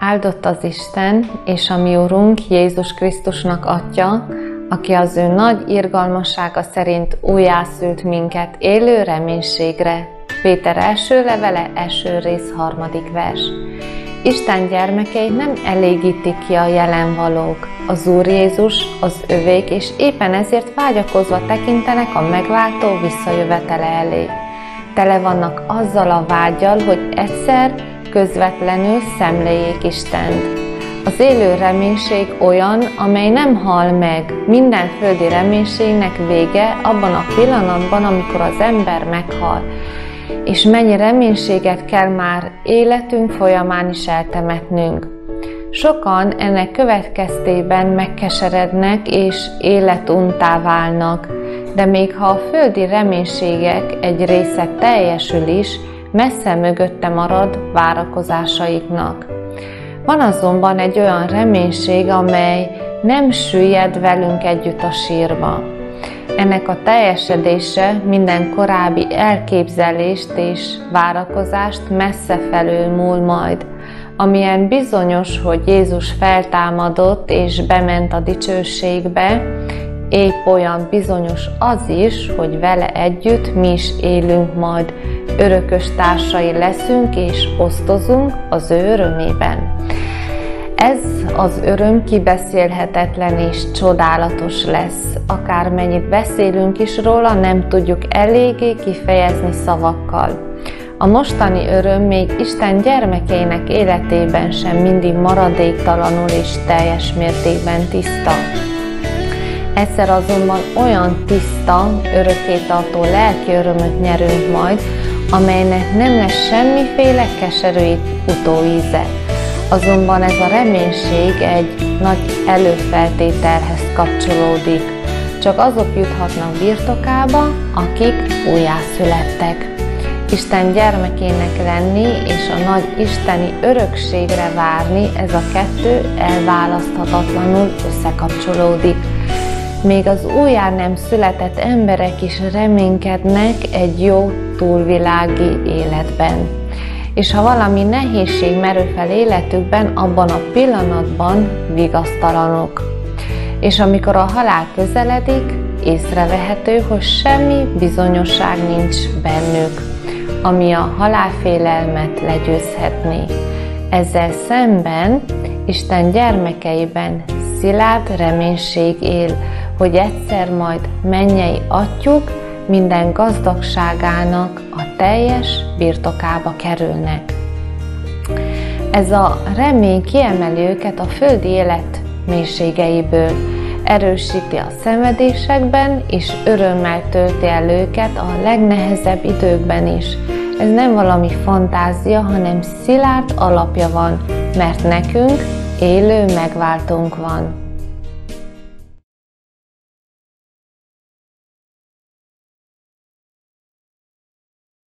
Áldott az Isten és a mi Urunk Jézus Krisztusnak Atya, aki az ő nagy irgalmassága szerint újjászült minket élő reménységre. Péter első levele, első rész, 3. vers. Isten gyermekei nem elégítik ki a jelenvalók. Az Úr Jézus az övék, és éppen ezért vágyakozva tekintenek a megváltó visszajövetele elé. Tele vannak azzal a vággyal, hogy egyszer közvetlenül szemléljék Istent. Az élő reménység olyan, amely nem hal meg. Minden földi reménységnek vége abban a pillanatban, amikor az ember meghal. És mennyi reménységet kell már életünk folyamán is eltemetnünk. Sokan ennek következtében megkeserednek és életunttá válnak, de még ha a földi reménységek egy része teljesül is, messze mögötte marad várakozásaiknak. Van azonban egy olyan reménység, amely nem süllyed velünk együtt a sírba. Ennek a teljesedése minden korábbi elképzelést és várakozást messze felülmúl majd. Amilyen bizonyos, hogy Jézus feltámadott és bement a dicsőségbe, épp olyan bizonyos az is, hogy vele együtt mi is élünk majd, örökös társai leszünk és osztozunk az ő örömében. Ez az öröm kibeszélhetetlen és csodálatos lesz. Akármennyit beszélünk is róla, nem tudjuk eléggé kifejezni szavakkal. A mostani öröm még Isten gyermekeinek életében sem mindig maradéktalanul és teljes mértékben tiszta. Egyszer azonban olyan tiszta, örökkétartó lelki örömöt nyerünk majd, amelynek nem lesz semmiféle keserű utóíze. Azonban ez a reménység egy nagy előfeltételhez kapcsolódik. Csak azok juthatnak birtokába, akik újjászülettek. Isten gyermekének lenni és a nagy isteni örökségre várni, ez a kettő elválaszthatatlanul összekapcsolódik. Még az újjá nem született emberek is reménykednek egy jó túlvilági életben. És ha valami nehézség merül fel életükben, abban a pillanatban vigasztalanok. És amikor a halál közeledik, észrevehető, hogy semmi bizonyosság nincs bennük, ami a halálfélelmet legyőzhetné. Ezzel szemben Isten gyermekeiben szilárd reménység él, hogy egyszer majd mennyei Atyuk minden gazdagságának a teljes birtokába kerülnek. Ez a remény kiemeli őket a földi élet mélységeiből, erősíti a szenvedésekben, és örömmel tölti el őket a legnehezebb időkben is. Ez nem valami fantázia, hanem szilárd alapja van, mert nekünk élő megváltónk van.